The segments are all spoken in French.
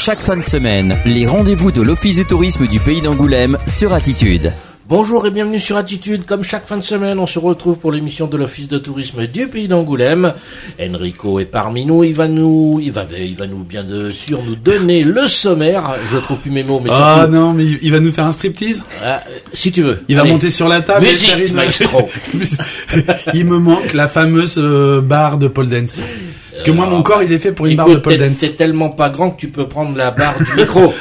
Chaque fin de semaine, les rendez-vous de l'Office du tourisme du Pays d'Angoulême sur Attitude. Bonjour et bienvenue sur Attitude. Comme chaque fin de semaine, on se retrouve pour l'émission de l'Office de tourisme du Pays d'Angoulême. Enrico est parmi nous. Il va nous bien sûr nous donner le sommaire. Je trouve plus mes mots, mais surtout... Ah non, mais il va nous faire un striptease. Si tu veux. Il va monter sur la table. Musique, maestro. Il me manque la fameuse barre de pole dance. Parce que moi, mon corps, il est fait pour une barre de pole dance. C'est tellement pas grand que tu peux prendre la barre du micro.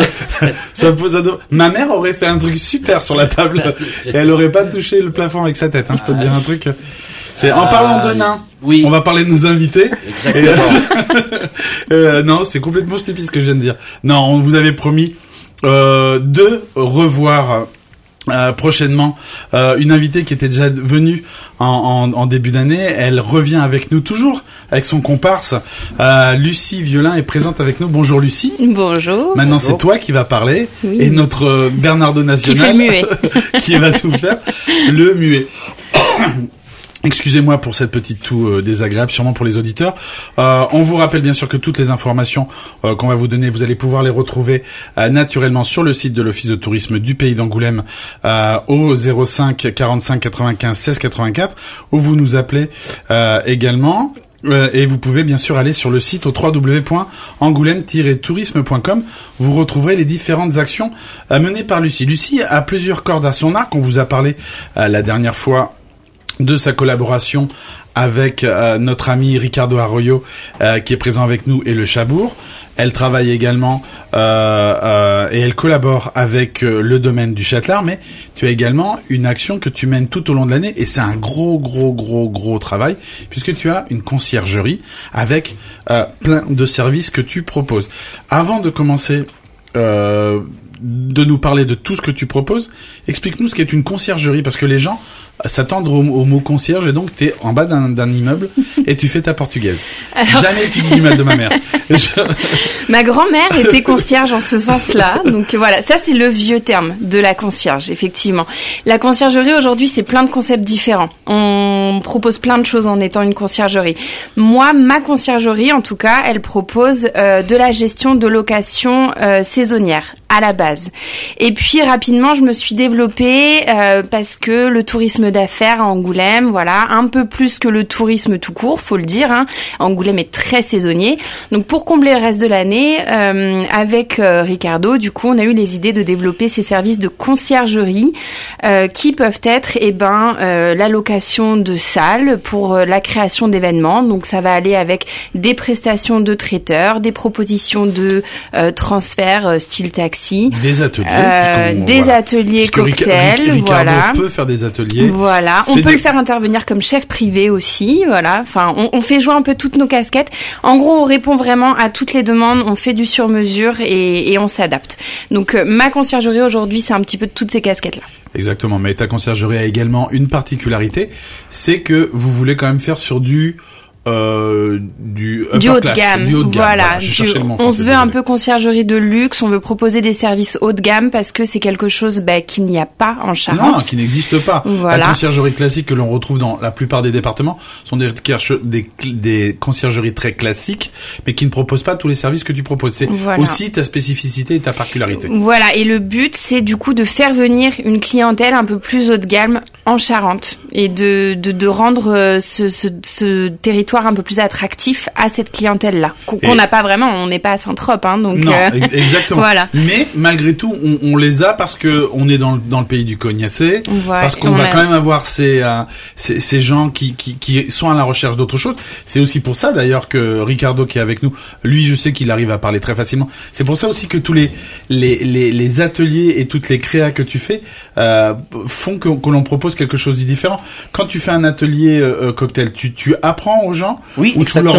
Ma mère aurait fait un truc super sur la table. Et elle aurait pas touché le plafond avec sa tête. Je peux te dire un truc. En parlant de nains, oui. On va parler de nos invités. Exactement. Non, c'est complètement stupide ce que je viens de dire. Non, on vous avait promis de revoir... prochainement une invitée qui était déjà venue en début d'année. Elle revient avec nous toujours avec son comparse. Lucie Violin est présente avec nous. Bonjour Lucie. Bonjour. Maintenant Bonjour. C'est toi qui va parler, oui. Et notre Bernardo National qui fait le muet. qui va tout faire, le muet. Excusez-moi pour cette petite toux désagréable, sûrement pour les auditeurs. On vous rappelle bien sûr que toutes les informations qu'on va vous donner, vous allez pouvoir les retrouver naturellement sur le site de l'Office de tourisme du Pays d'Angoulême au 05 45 95 16 84, où vous nous appelez également. Et vous pouvez bien sûr aller sur le site au www.angoulême-tourisme.com. Vous retrouverez les différentes actions menées par Lucie. Lucie a plusieurs cordes à son arc. On vous a parlé la dernière fois de sa collaboration avec notre ami Ricardo Arroyo qui est présent avec nous et le Chabour. Elle travaille également et elle collabore avec le domaine du Châtelard, mais tu as également une action que tu mènes tout au long de l'année et c'est un gros travail puisque tu as une conciergerie avec plein de services que tu proposes. Avant de commencer de nous parler de tout ce que tu proposes, explique-nous ce qu'est une conciergerie parce que les gens s'attendent au mot concierge et donc t'es en bas d'un immeuble et tu fais ta portugaise. Alors... Jamais tu dis du mal de ma mère. Ma grand-mère était concierge en ce sens-là, donc voilà, ça c'est le vieux terme de la concierge, effectivement. La conciergerie aujourd'hui c'est plein de concepts différents. On propose plein de choses en étant une conciergerie. Moi, ma conciergerie en tout cas, elle propose de la gestion de location saisonnière à la base. Et puis rapidement, je me suis développée parce que le tourisme d'affaires à Angoulême, voilà, un peu plus que le tourisme tout court, faut le dire. Angoulême est très saisonnier. Donc pour combler le reste de l'année, avec Ricardo, du coup, on a eu les idées de développer ces services de conciergerie qui peuvent être, la location de salles pour la création d'événements. Donc ça va aller avec des prestations de traiteurs, des propositions de transfert style taxi, des ateliers, ateliers cocktails, Ricardo voilà. peut faire des ateliers. Voilà, on peut le faire intervenir comme chef privé aussi, voilà. Enfin, on fait jouer un peu toutes nos casquettes. En gros, on répond vraiment à toutes les demandes, on fait du sur-mesure et on s'adapte. Donc, ma conciergerie aujourd'hui, c'est un petit peu de toutes ces casquettes-là. Exactement, mais ta conciergerie a également une particularité, c'est que vous voulez quand même faire sur du haut de gamme. Voilà, on se veut un peu conciergerie de luxe, on veut proposer des services haut de gamme parce que c'est quelque chose qu'il n'y a pas en Charente. Non, qui n'existe pas. Voilà. La conciergerie classique que l'on retrouve dans la plupart des départements sont des conciergeries très classiques, mais qui ne proposent pas tous les services que tu proposes. C'est aussi ta spécificité et ta particularité. Voilà, et le but, c'est du coup de faire venir une clientèle un peu plus haut de gamme en Charente et de rendre ce territoire un peu plus attractif à cette clientèle-là, qu'on n'a pas vraiment, on n'est pas à Saint-Trope, donc. Non, exactement. Voilà. Mais malgré tout, on les a parce que on est dans le pays du Cognacé, parce qu'on va quand même avoir ces gens qui sont à la recherche d'autre chose. C'est aussi pour ça d'ailleurs que Ricardo qui est avec nous, lui, je sais qu'il arrive à parler très facilement. C'est pour ça aussi que tous les ateliers et toutes les créas que tu fais font que l'on propose quelque chose de différent. Quand tu fais un atelier cocktail, tu apprends aux gens, oui, ou tu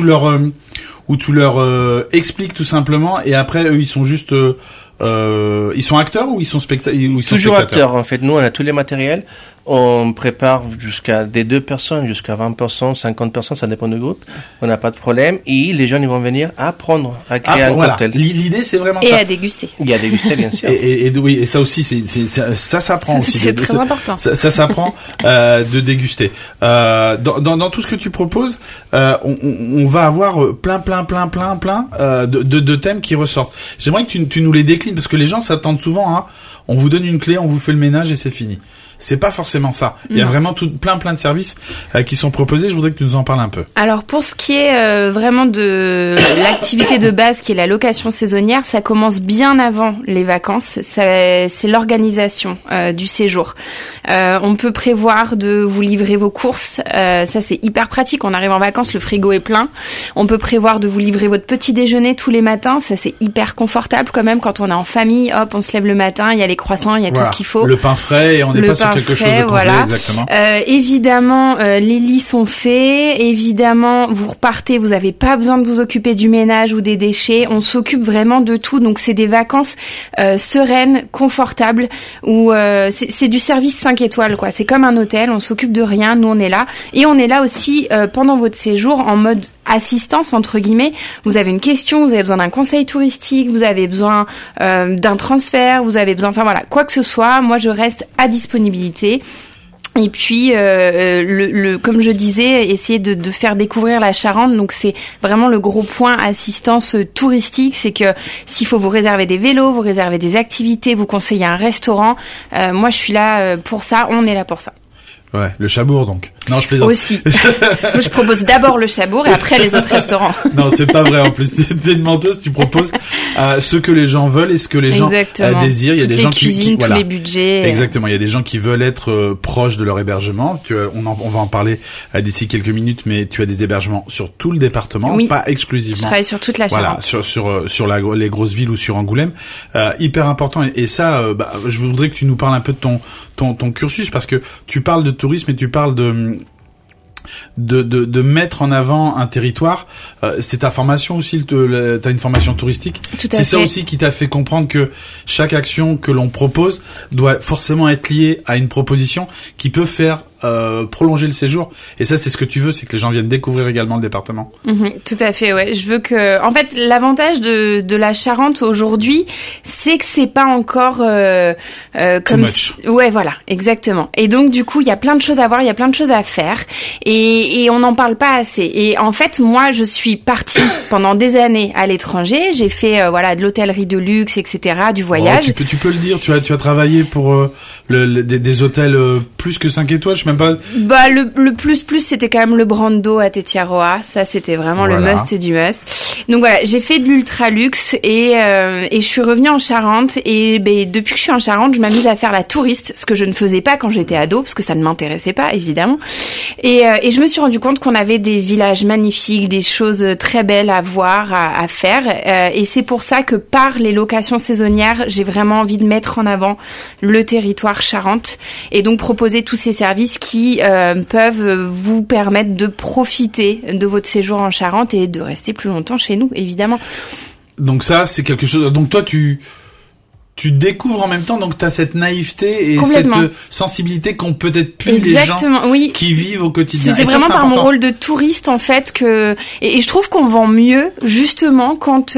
leur expliques tout simplement, et après eux ils sont juste ils sont acteurs ou ils sont Toujours acteurs en fait. Nous on a tous les matériels. On prépare jusqu'à des 2 personnes, jusqu'à 20 personnes, 50 personnes, ça dépend du groupe. On n'a pas de problème. Et les gens, ils vont venir apprendre à créer un cocktail. L'idée, c'est vraiment et ça. à déguster. Et à déguster, bien sûr. Oui, et ça aussi, ça s'apprend aussi. C'est très important. Ça s'apprend de déguster. Dans tout ce que tu proposes, on va avoir plein de thèmes qui ressortent. J'aimerais que tu nous les déclines parce que les gens s'attendent souvent à on vous donne une clé, on vous fait le ménage et c'est fini. C'est pas forcément ça. Il y a vraiment plein de services qui sont proposés. Je voudrais que tu nous en parles un peu. Alors pour ce qui est vraiment de l'activité de base qui est la location saisonnière, ça commence bien avant les vacances. C'est l'organisation du séjour. On peut prévoir de vous livrer vos courses. Ça c'est hyper pratique. On arrive en vacances, le frigo est plein. On peut prévoir de vous livrer votre petit déjeuner tous les matins. Ça c'est hyper confortable quand même quand on est en famille. Hop, on se lève le matin, il y a les croissants, il y a tout ce qu'il faut. Le pain frais et on n'est pas sur quelque chose de congelé, voilà. exactement. Évidemment, les lits sont faits. Évidemment, vous repartez, vous n'avez pas besoin de vous occuper du ménage ou des déchets. On s'occupe vraiment de tout. Donc, c'est des vacances sereines, confortables, où c'est du service 5 étoiles, quoi. C'est comme un hôtel. On s'occupe de rien. Nous, on est là. Et on est là aussi pendant votre séjour en mode assistance, entre guillemets. Vous avez une question, vous avez besoin d'un conseil touristique, vous avez besoin d'un transfert, vous avez besoin, enfin voilà, quoi que ce soit. Moi, je reste à disponibilité. Et puis, comme je disais, essayer de faire découvrir la Charente. Donc, c'est vraiment le gros point assistance touristique. C'est que s'il faut vous réserver des vélos, vous réserver des activités, vous conseiller un restaurant, moi, je suis là pour ça. On est là pour ça. Ouais, le Chabourg donc. Non, je plaisante. Aussi. Moi, je propose d'abord le Chabourg et après les autres restaurants. Non, c'est pas vrai. En plus, t'es une menteuse. Tu proposes ce que les gens veulent et ce que les gens désirent. Il y a toutes des gens cuisines, qui voilà. tous les budgets. Exactement. Il y a des gens qui veulent être proches de leur hébergement. On va en parler d'ici quelques minutes, mais tu as des hébergements sur tout le département, oui. pas exclusivement. Je travaille sur toute la Charente. Voilà, sur les grosses villes ou sur Angoulême. Hyper important. Et ça, je voudrais que tu nous parles un peu de ton cursus parce que tu parles de tourisme et tu parles de mettre en avant un territoire. C'est ta formation aussi, t'as une formation touristique. C'est ça aussi qui t'a fait comprendre que chaque action que l'on propose doit forcément être liée à une proposition qui peut faire prolonger le séjour. Et ça, c'est ce que tu veux, c'est que les gens viennent découvrir également le département. Tout à fait, ouais. Je veux que, en fait, l'avantage de la Charente aujourd'hui, c'est que c'est pas encore comme ouais, voilà, exactement. Et donc, du coup, il y a plein de choses à voir, il y a plein de choses à faire, et on n'en parle pas assez. Et en fait, moi, je suis partie pendant des années à l'étranger. J'ai fait voilà de l'hôtellerie de luxe, etc., du voyage. Tu peux le dire. Tu as travaillé pour des hôtels plus que 5 étoiles. Je sais même pas. Bah le plus c'était quand même le Brando à Tetiaroa. Ça c'était vraiment le must du must. Donc voilà, j'ai fait de l'ultra luxe et je suis revenue en Charente et depuis que je suis en Charente, je m'amuse à faire la touriste, ce que je ne faisais pas quand j'étais ado parce que ça ne m'intéressait pas évidemment. Et je me suis rendu compte qu'on avait des villages magnifiques, des choses très belles à voir, à faire. Et c'est pour ça que par les locations saisonnières, j'ai vraiment envie de mettre en avant le territoire Charente et donc proposer tous ces services qui peuvent vous permettre de profiter de votre séjour en Charente et de rester plus longtemps chez nous, évidemment. Donc ça, c'est quelque chose. Donc toi, tu découvres en même temps, donc t'as cette naïveté et cette sensibilité qu'ont peut-être plus exactement, les gens oui. qui vivent au quotidien. C'est vraiment par mon rôle de touriste en fait que et je trouve qu'on vend mieux justement quand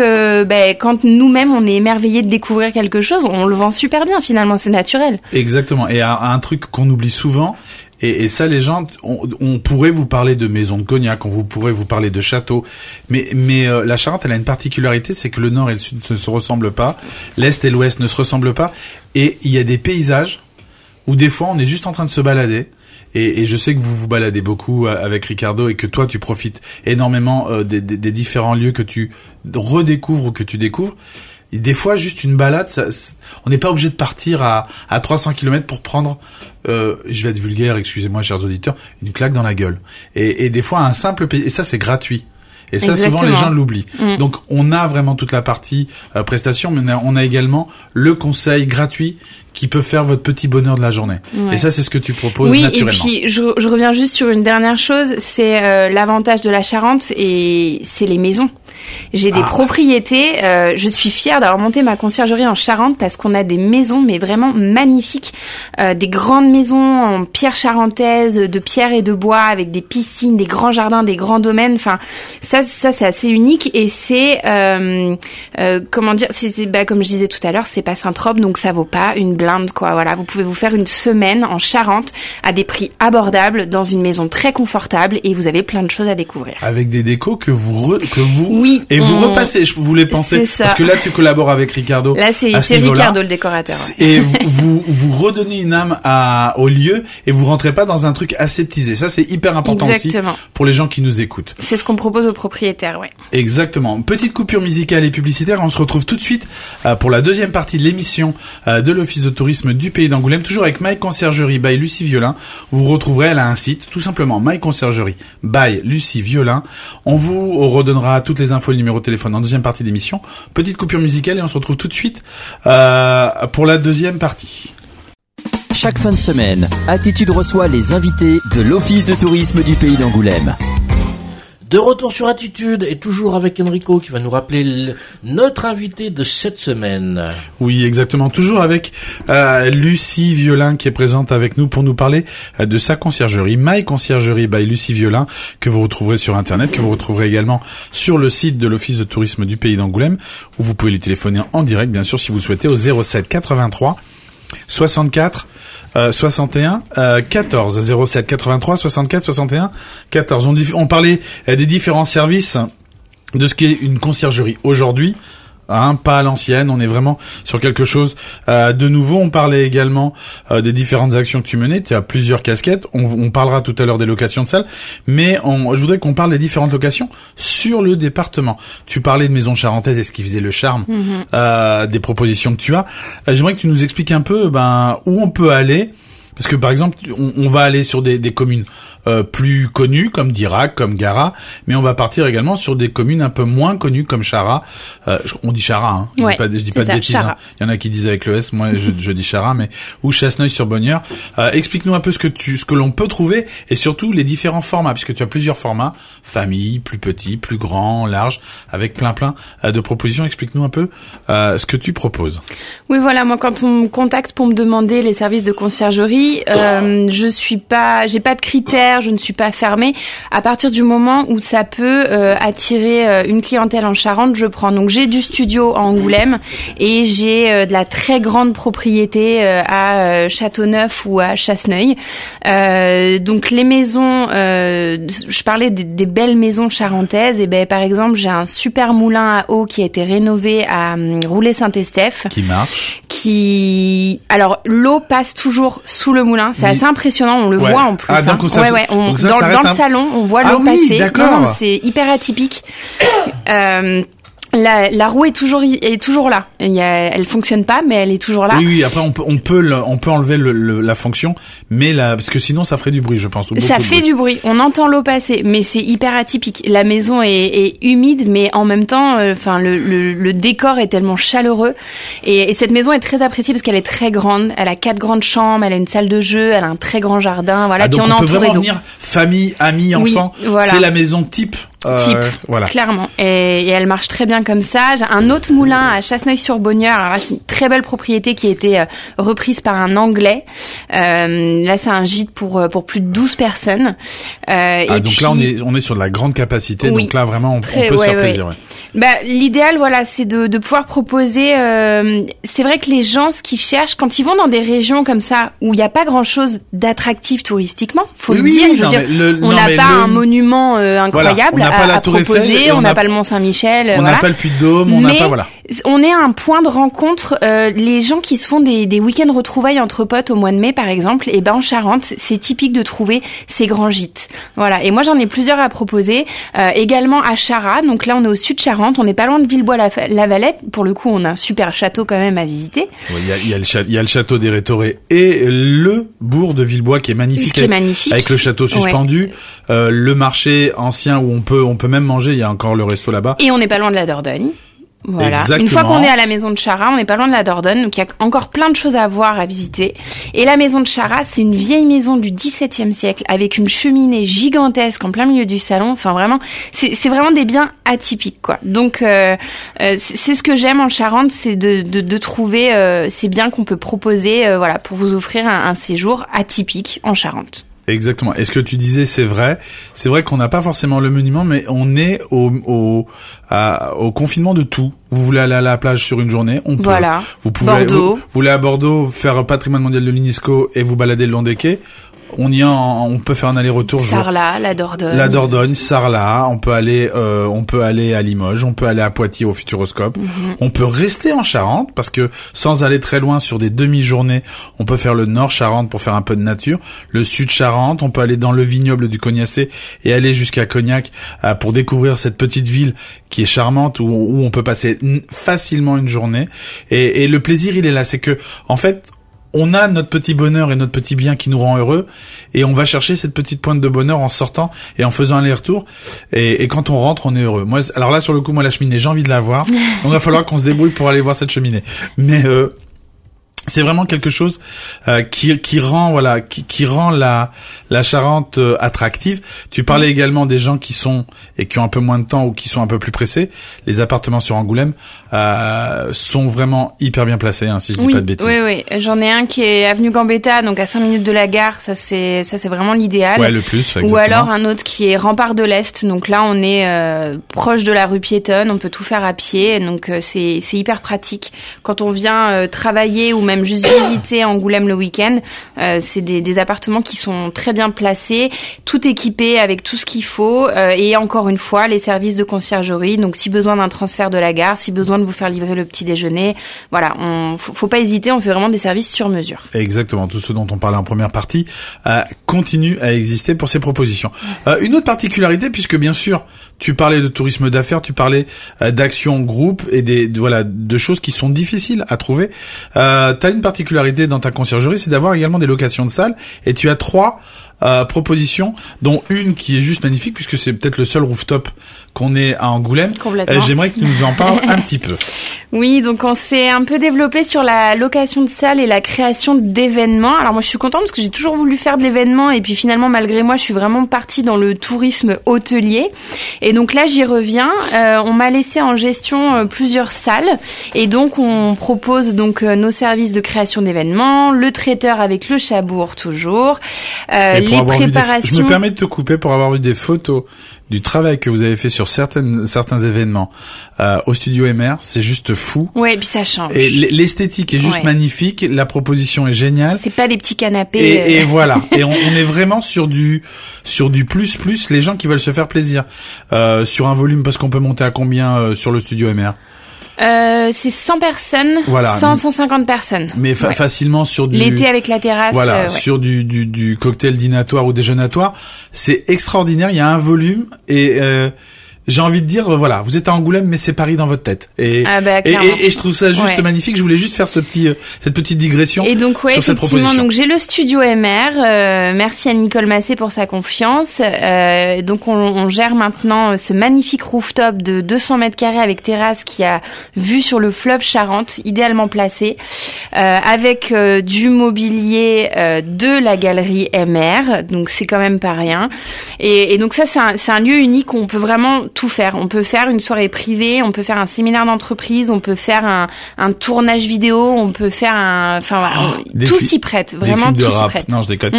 nous-mêmes on est émerveillés de découvrir quelque chose, on le vend super bien finalement, c'est naturel. Exactement. Et un truc qu'on oublie souvent. Et ça, les gens, on pourrait vous parler de maisons de cognac, on pourrait vous parler de châteaux, mais la Charente, elle a une particularité, c'est que le nord et le sud ne se ressemblent pas, l'est et l'ouest ne se ressemblent pas, et il y a des paysages où des fois on est juste en train de se balader. Et je sais que vous vous baladez beaucoup avec Ricardo et que toi tu profites énormément des différents lieux que tu redécouvres ou que tu découvres. Et des fois, juste une balade, on n'est pas obligé de partir à 300 km pour prendre, je vais être vulgaire, excusez-moi, chers auditeurs, une claque dans la gueule. Et des fois, un simple et ça, c'est gratuit. Et ça, exactement. Souvent, les gens l'oublient. Donc, on a vraiment toute la partie prestation, mais on a également le conseil gratuit qui peut faire votre petit bonheur de la journée. Ouais. Et ça, c'est ce que tu proposes oui, naturellement. Oui, et puis je reviens juste sur une dernière chose, c'est l'avantage de la Charente, et c'est les maisons. J'ai des propriétés, je suis fière d'avoir monté ma conciergerie en Charente parce qu'on a des maisons mais vraiment magnifiques, des grandes maisons en pierre charentaise, de pierre et de bois, avec des piscines, des grands jardins, des grands domaines. Enfin, ça c'est assez unique, et c'est comment dire, c'est comme je disais tout à l'heure, c'est pas Saint-Trope, donc ça vaut pas une blinde, quoi. Voilà, vous pouvez vous faire une semaine en Charente à des prix abordables dans une maison très confortable, et vous avez plein de choses à découvrir. Avec des décos que vous oui, et vous repassez, je voulais penser, parce que là tu collabores avec Ricardo. Là c'est Ricardo le décorateur. Ouais. Et vous redonnez une âme au lieu, et vous rentrez pas dans un truc aseptisé. Ça c'est hyper important. Exactement. Aussi pour les gens qui nous écoutent. C'est ce qu'on propose aux propriétaires, ouais. Exactement. Petite coupure musicale et publicitaire, on se retrouve tout de suite pour la deuxième partie de l'émission de l'Office de tourisme du Pays d'Angoulême, toujours avec My Conciergerie by Lucie Violin. Vous retrouverez, elle a un site, tout simplement My Conciergerie by Lucie Violin. On vous redonnera toutes les infos, le numéro de téléphone en deuxième partie d'émission. Petite coupure musicale et on se retrouve tout de suite pour la deuxième partie. Chaque fin de semaine, Attitude reçoit les invités de l'Office de tourisme du Pays d'Angoulême. De retour sur Attitude, et toujours avec Enrico qui va nous rappeler notre invité de cette semaine. Oui, exactement. Toujours avec Lucie Violin qui est présente avec nous pour nous parler de sa conciergerie, My Conciergerie by Lucie Violin, que vous retrouverez sur Internet, que vous retrouverez également sur le site de l'Office de tourisme du Pays d'Angoulême, où vous pouvez lui téléphoner en direct, bien sûr, si vous le souhaitez, au 07 83 64 61 14 07 83 64 61 14. On parlait des différents services de ce qu'est une conciergerie aujourd'hui. Pas à l'ancienne, on est vraiment sur quelque chose de nouveau. On parlait également des différentes actions que tu menais. Tu as plusieurs casquettes. On parlera tout à l'heure des locations de salles, mais je voudrais qu'on parle des différentes locations sur le département. Tu parlais de maisons charentaises et ce qui faisait le charme des propositions que tu as. J'aimerais que tu nous expliques un peu où on peut aller. Parce que par exemple, on va aller sur des communes plus connues comme Dirac, comme Gara, mais on va partir également sur des communes un peu moins connues comme Chara. On dit Chara, hein. Je dis pas de bêtises. Hein. Il y en a qui disent avec le S, moi je dis Chara, mais ou Chasseneuil-sur-Bonnieure. Explique-nous un peu ce que l'on peut trouver, et surtout les différents formats, puisque tu as plusieurs formats, famille, plus petit, plus grand, large, avec plein de propositions. Explique-nous un peu ce que tu proposes. Oui, voilà, moi quand on me contacte pour me demander les services de conciergerie, j'ai pas de critères, je ne suis pas fermée. À partir du moment où ça peut attirer une clientèle en Charente, je prends. Donc j'ai du studio à Angoulême, et j'ai de la très grande propriété à Châteauneuf ou à Chasseneuil. Donc les maisons, je parlais des belles maisons charentaises, et par exemple j'ai un super moulin à eau qui a été rénové à Roulet-Saint-Estèphe. Qui marche. Alors l'eau passe toujours sous le moulin, c'est assez impressionnant, on le voit en plus. Donc ça, donc ça, dans le salon, on voit l'eau passer. D'accord. Non, c'est hyper atypique. La roue est toujours là. Elle fonctionne pas, mais elle est toujours là. Oui. Après, on peut enlever la fonction, mais parce que sinon, ça ferait du bruit, je pense. Ça fait du bruit. On entend l'eau passer, mais c'est hyper atypique. La maison est humide, mais en même temps, le décor est tellement chaleureux. Et cette maison est très appréciée parce qu'elle est très grande. Elle a 4 grandes chambres, elle a une salle de jeu, elle a un très grand jardin. Voilà. Donc puis on peut entouré vraiment d'eau. venir famille, amis, enfants. Oui, voilà. C'est la maison type. Voilà. Clairement. Et elle marche très bien comme ça. J'ai un autre moulin à Chasseneuil-sur-Bonnieure. Alors là, c'est une très belle propriété qui a été reprise par un Anglais. Là, c'est un gîte pour plus de 12 personnes. Donc puis, là, on est sur de la grande capacité. Oui, donc là, vraiment, on peut se faire plaisir. Ouais. L'idéal, voilà, c'est de pouvoir proposer. C'est vrai que les gens, ce qu'ils cherchent, quand ils vont dans des régions comme ça où il n'y a pas grand-chose d'attractif touristiquement, faut le dire. Je veux dire, on n'a pas un monument incroyable. Voilà. On n'a pas la Tour Eiffel, on n'a pas le Mont-Saint-Michel, on n'a pas le Puy-de-Dôme, on n'a pas, voilà. On est un point de rencontre, les gens qui se font des week-ends retrouvailles entre potes au mois de mai, par exemple, et en Charente, c'est typique de trouver ces grands gîtes. Voilà. Et moi, j'en ai plusieurs à proposer, également à Chara. Donc là, on est au sud de Charente, on n'est pas loin de Villebois-la-Valette. Pour le coup, on a un super château quand même à visiter. Oui, il y a le château des Rétorés et le bourg de Villebois qui est magnifique. Avec le château suspendu, le marché ancien où on peut même manger, il y a encore le resto là-bas. Et on n'est pas loin de la Dordogne. Voilà. Exactement. Une fois qu'on est à la maison de Chara, on n'est pas loin de la Dordogne, donc il y a encore plein de choses à voir, à visiter. Et la maison de Chara, c'est une vieille maison du XVIIe siècle avec une cheminée gigantesque en plein milieu du salon. Enfin vraiment, c'est vraiment des biens atypiques, quoi. Donc c'est ce que j'aime en Charente, c'est de trouver ces biens qu'on peut proposer, voilà, pour vous offrir un séjour atypique en Charente. Exactement. Et ce que tu disais, c'est vrai. C'est vrai qu'on n'a pas forcément le monument, mais on est au confinement de tout. Vous voulez aller à la plage sur une journée, on peut. Voilà. Vous pouvez. Bordeaux. Vous voulez à Bordeaux faire patrimoine mondial de l'UNESCO et vous balader le long des quais. On peut faire un aller-retour. Sarlat, la Dordogne. La Dordogne, Sarlat. On peut aller à Limoges. On peut aller à Poitiers au Futuroscope. Mm-hmm. On peut rester en Charente parce que sans aller très loin sur des demi-journées, on peut faire le Nord Charente pour faire un peu de nature, le Sud Charente. On peut aller dans le vignoble du Cognacé et aller jusqu'à Cognac pour découvrir cette petite ville qui est charmante où on peut passer facilement une journée. Et le plaisir, il est là. C'est que, en fait, on a notre petit bonheur et notre petit bien qui nous rend heureux et on va chercher cette petite pointe de bonheur en sortant et en faisant un aller-retour et quand on rentre on est heureux. Moi alors là sur le coup la cheminée j'ai envie de la voir donc il va falloir qu'on se débrouille pour aller voir cette cheminée mais c'est vraiment quelque chose qui rend la Charente attractive. Tu parlais également des gens qui sont et qui ont un peu moins de temps ou qui sont un peu plus pressés. Les appartements sur Angoulême sont vraiment hyper bien placés, hein, si je dis pas de bêtises. Oui. J'en ai un qui est avenue Gambetta, donc à 5 minutes de la gare. Ça c'est vraiment l'idéal. Ouais, le plus. Exactement. Ou alors un autre qui est Rempart de l'Est. Donc là on est proche de la rue piétonne. On peut tout faire à pied. Donc c'est hyper pratique quand on vient travailler ou même juste visiter Angoulême le week-end. C'est des appartements qui sont très bien placés, tout équipés avec tout ce qu'il faut et encore une fois les services de conciergerie. Donc si besoin d'un transfert de la gare, si besoin de vous faire livrer le petit déjeuner, voilà, faut pas hésiter, on fait vraiment des services sur mesure. Exactement, tout ce dont on parlait en première partie continue à exister pour ces propositions. Une autre particularité, puisque bien sûr tu parlais de tourisme d'affaires, tu parlais d'actions groupe et de choses qui sont difficiles à trouver. T'as une particularité dans ta conciergerie, c'est d'avoir également des locations de salles et tu as 3 propositions, dont une qui est juste magnifique puisque c'est peut-être le seul rooftop qu'on ait à Angoulême. Complètement. J'aimerais que tu nous en parles un petit peu. Oui, donc on s'est un peu développé sur la location de salles et la création d'événements. Alors moi je suis contente parce que j'ai toujours voulu faire de l'événement et puis finalement malgré moi je suis vraiment partie dans le tourisme hôtelier. Et donc là j'y reviens. On m'a laissé en gestion plusieurs salles et donc on propose donc nos services de création d'événements, le traiteur avec le chabour toujours, les préparations. Je me permets de te couper pour avoir vu des photos du travail que vous avez fait sur certains événements au studio MR, c'est juste fou. Ouais, et puis ça change. Et l'esthétique est juste magnifique, la proposition est géniale. C'est pas des petits canapés. Et voilà. Et on est vraiment sur du plus, les gens qui veulent se faire plaisir. Sur un volume, parce qu'on peut monter à combien sur le studio MR? C'est 100 personnes, voilà. 150 personnes. Mais facilement sur du... L'été avec la terrasse. Voilà, sur du cocktail dînatoire ou déjeunatoire. C'est extraordinaire, il y a un volume et... j'ai envie de dire, voilà, vous êtes à Angoulême, mais c'est Paris dans votre tête. Et je trouve ça juste magnifique. Je voulais juste faire cette petite digression. Et donc, sur cette proposition. Donc j'ai le studio MR. Merci à Nicole Massé pour sa confiance. Donc on gère maintenant ce magnifique rooftop de 200 mètres carrés avec terrasse qui a vue sur le fleuve Charente, idéalement placé, avec du mobilier de la galerie MR. Donc c'est quand même pas rien. Et donc ça, c'est un lieu unique où on peut vraiment tout faire. On peut faire une soirée privée, on peut faire un séminaire d'entreprise, on peut faire un tournage vidéo, on peut faire tout s'y prête, vraiment tout s'y prête. Non, je déconne.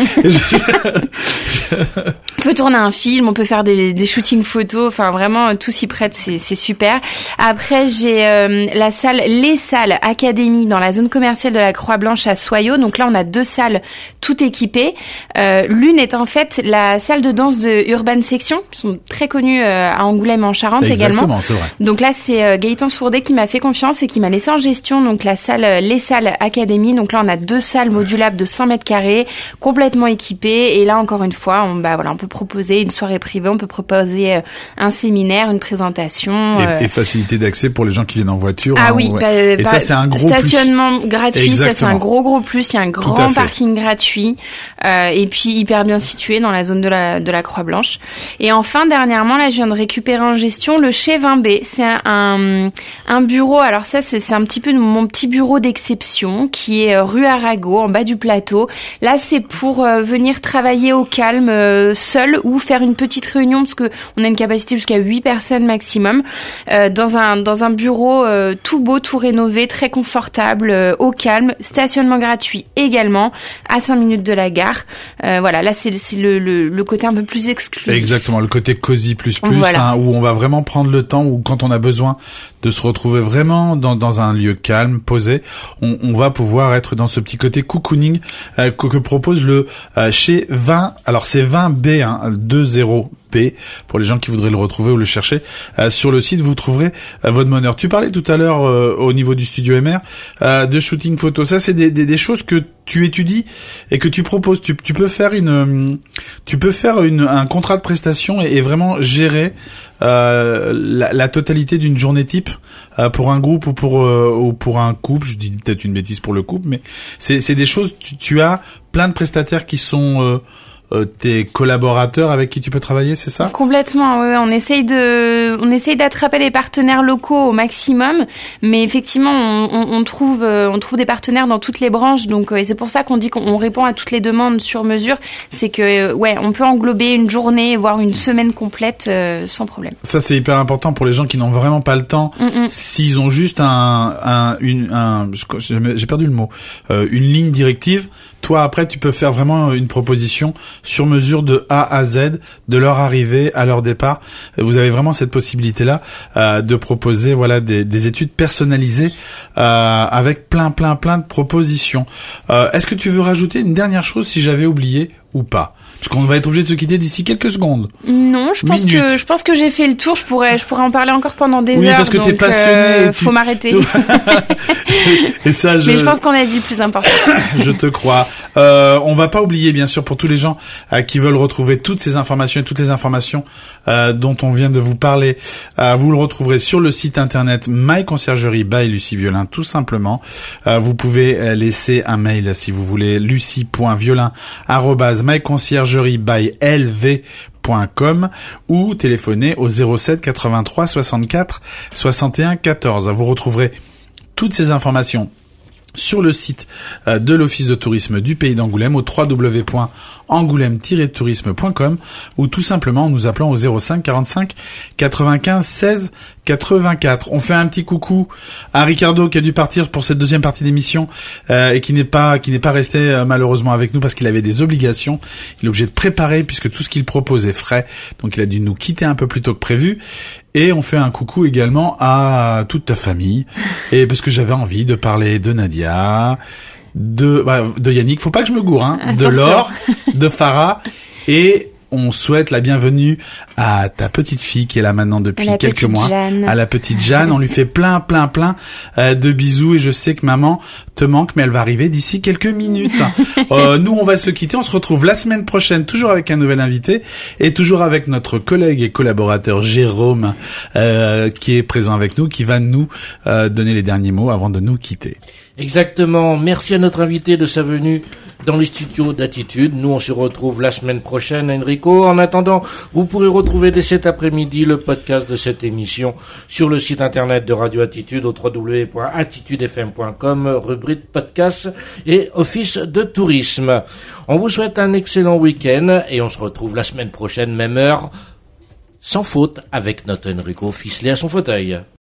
On peut tourner un film, on peut faire des shootings photos, enfin vraiment tout s'y prête, c'est super. Après j'ai les salles Académie dans la zone commerciale de la Croix-Blanche à Soyaux. Donc là on a 2 salles toutes équipées. L'une est en fait la salle de danse de Urban Section, qui sont très connues à Angoulême en Charente. Exactement, également. C'est vrai. Donc là c'est Gaëtan Sourdet qui m'a fait confiance et qui m'a laissé en gestion donc les salles Académie. Donc là on a 2 salles modulables de 100 mètres carrés, complètement équipées. Et là encore une fois on peut proposer une soirée privée, on peut proposer un séminaire, une présentation. Et facilité d'accès pour les gens qui viennent en voiture. Ah oui, et ça c'est un gros stationnement plus. Gratuit. Exactement. Ça c'est un gros plus. Il y a un grand parking gratuit et puis hyper bien situé dans la zone de la Croix-Blanche. Et enfin dernièrement là je viens de récupérer opérer en gestion le chez 20B. C'est un bureau, alors ça c'est un petit peu mon petit bureau d'exception qui est rue Arago, en bas du plateau. Là c'est pour venir travailler au calme seul ou faire une petite réunion parce que on a une capacité jusqu'à 8 personnes maximum dans un bureau tout beau, tout rénové, très confortable, au calme, stationnement gratuit également à 5 minutes de la gare. Voilà, là c'est le côté un peu plus exclusif. Exactement, le côté cosy plus voilà. Hein, où on va vraiment prendre le temps, où quand on a besoin de se retrouver vraiment dans un lieu calme, posé, on va pouvoir être dans ce petit côté cocooning que propose le chez 20. Alors c'est 20B, hein, 20B pour les gens qui voudraient le retrouver ou le chercher. Sur le site, vous trouverez votre bonheur. Tu parlais tout à l'heure au niveau du studio MR de shooting photo. Ça, c'est des choses que tu étudies et que tu proposes. Tu peux faire un contrat de prestation et vraiment gérer la totalité d'une journée type pour un groupe ou pour un couple. Je dis peut-être une bêtise pour le couple, mais c'est des choses. Tu as plein de prestataires qui sont tes collaborateurs avec qui tu peux travailler, c'est ça? Complètement, oui. On essaye d'attraper les partenaires locaux au maximum, mais effectivement, on trouve des partenaires dans toutes les branches, donc et c'est pour ça qu'on dit qu'on répond à toutes les demandes sur mesure. C'est que on peut englober une journée, voire une semaine complète sans problème. Ça c'est hyper important pour les gens qui n'ont vraiment pas le temps. S'ils ont juste j'ai perdu le mot, une ligne directive. Toi, après, tu peux faire vraiment une proposition sur mesure de A à Z, de leur arrivée à leur départ. Vous avez vraiment cette possibilité-là de proposer, voilà, des études personnalisées avec plein de propositions. Est-ce que tu veux rajouter une dernière chose si j'avais oublié ou pas? Parce qu'on va être obligé de se quitter d'ici quelques secondes. Non, je pense que j'ai fait le tour. Je pourrais en parler encore pendant des heures. Oui, parce que t'es passionné. Faut m'arrêter. Et ça, mais je pense qu'on a dit le plus important. Je te crois. On va pas oublier, bien sûr, pour tous les gens qui veulent retrouver toutes ces informations et toutes les informations dont on vient de vous parler, vous le retrouverez sur le site internet My Conciergerie by Lucie Violin, tout simplement. Vous pouvez laisser un mail si vous voulez, lucie.violin@myconciergerie.lv.com ou téléphoner au 07 83 64 61 14. Vous retrouverez toutes ces informations sur le site de l'Office de tourisme du Pays d'Angoulême au www.angoulême-tourisme.com ou tout simplement en nous appelant au 05 45 95 16 84. On fait un petit coucou à Ricardo qui a dû partir pour cette deuxième partie d'émission et qui n'est pas resté malheureusement avec nous parce qu'il avait des obligations. Il est obligé de préparer puisque tout ce qu'il propose est frais. Donc il a dû nous quitter un peu plus tôt que prévu. Et on fait un coucou également à toute ta famille. Et parce que j'avais envie de parler de Nadia, de Yannick, faut pas que je me gourre, hein, de Laure, de Farah, et on souhaite la bienvenue à ta petite fille qui est là maintenant depuis quelques mois. Jeanne. À la petite Jeanne. On lui fait plein de bisous et je sais que maman te manque, mais elle va arriver d'ici quelques minutes. Nous, on va se quitter. On se retrouve la semaine prochaine, toujours avec un nouvel invité et toujours avec notre collègue et collaborateur Jérôme, qui est présent avec nous, qui va nous donner les derniers mots avant de nous quitter. Exactement. Merci à notre invité de sa venue dans les studios d'Attitude. Nous, on se retrouve la semaine prochaine, Enrico. En attendant, vous pourrez retrouver dès cet après-midi le podcast de cette émission sur le site internet de Radio Attitude au www.attitudefm.com, rubrique podcast et office de tourisme. On vous souhaite un excellent week-end et on se retrouve la semaine prochaine, même heure, sans faute, avec notre Enrico ficelé à son fauteuil.